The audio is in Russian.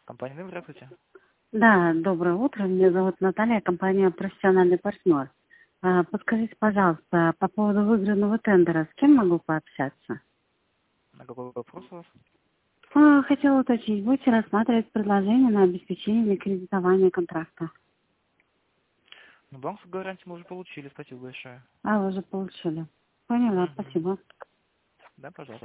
Компания «Мир», здравствуйте. Да, доброе утро. Меня зовут Наталья, компания «Профессиональный партнер». Подскажите, пожалуйста, по поводу выигранного тендера, с кем могу пообщаться? На какой вопрос у вас? Хотела уточнить, будете рассматривать предложение на обеспечение или кредитование контракта? Ну, банковскую гарантию мы уже получили, спасибо большое. Вы уже получили. Поняла, Угу. спасибо. Да, пожалуйста.